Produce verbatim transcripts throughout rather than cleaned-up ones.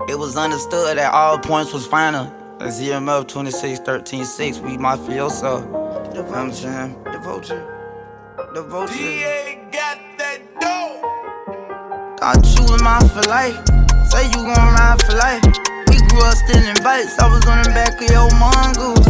It was understood that all points was final. Z M F twenty-six thirteen six, we mafioso. The vulture, the vulture, the vulture. D A got that dope. Thought you was mine for life. Say you gon' ride for life. We grew up stealing bikes. I was on the back of your mongoose.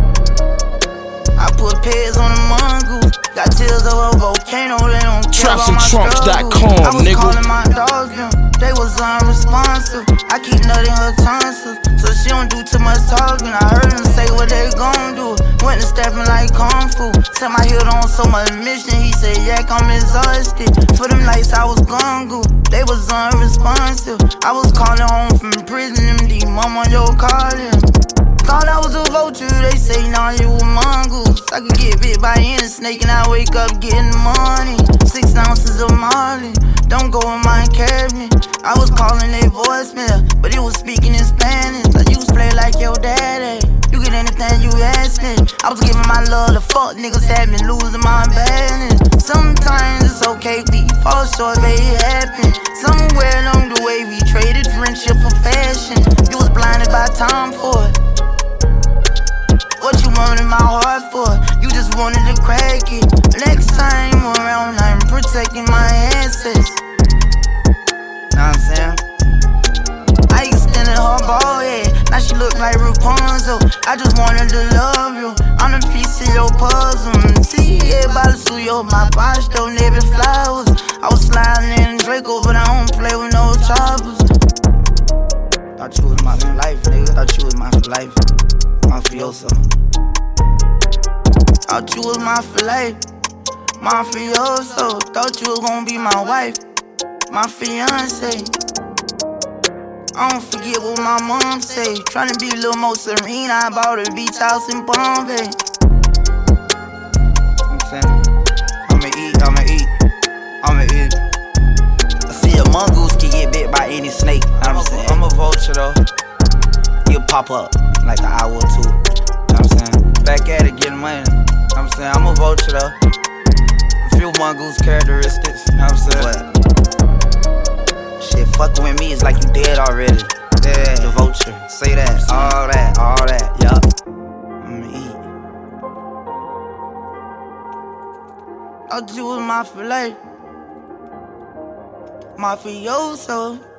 I put peds on the mongoose. Got tears over a volcano. They don't care about my Traps and trunks dot com, I was nigga. calling my dogs, them. They was unresponsive. I keep nutting her tonsils, so she don't do too much talking. I heard them say what they gon' do. Went to stepping like Kung Fu. Set my heel on so much mission. He said, Yak, I'm exhausted. For them nights I was gongo. They was unresponsive. I was calling home from prison. M D, mama, yo, calling. Thought I was a vulture, they say, nah, you a mongoose. I could get bit by any snake and I wake up getting money. Six ounces of Molly, don't go in my cabinet. I was calling a voicemail, but it was speaking in Spanish. I used to play like your daddy. You get anything you ask me. I was giving my love to fuck niggas, had me losing my balance. Sometimes it's okay, we fall short, baby, it happen. Somewhere along the way, we traded friendship for fashion. You was blinded by time for it. What you wanted my heart for? You just wanted to crack it. Next time around, I'm protecting my assets. Know what I'm saying? I extended her ball head. Now she look like Rapunzel. I just wanted to love you. I'm a piece of your puzzle. See, everybody sue you. My boss don't navy flowers. I was sliding in Draco, but I don't play with no choppers. Thought you was my for life, nigga. Thought you was my for life. Mafioso. Thought you was my for life. Mafioso. Thought you was gonna be my wife, my fiance. I don't forget what my mom say. Tryna be a little more serene. I bought a beach house in Bombay. I'm saying, I'ma eat, I'ma eat, I'ma eat. I see a mongoose can get bit by any snake. I'm, I'm, saying. I'm a vulture though. He'll pop up like an hour or two. I'm saying, back at it, getting money. I'm saying, I'm a vulture though. A few mongoose characteristics. I'm saying, what? Shit, fucking with me is like you dead already. Yeah, the vulture. Say that, all that, all that. Yup. I'ma eat. Thought you was my for life. Mafioso.